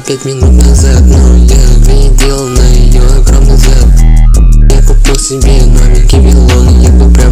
5 минут назад, но я глядел на ее огромный зад. Я купил себе новенький вилон и еду прямо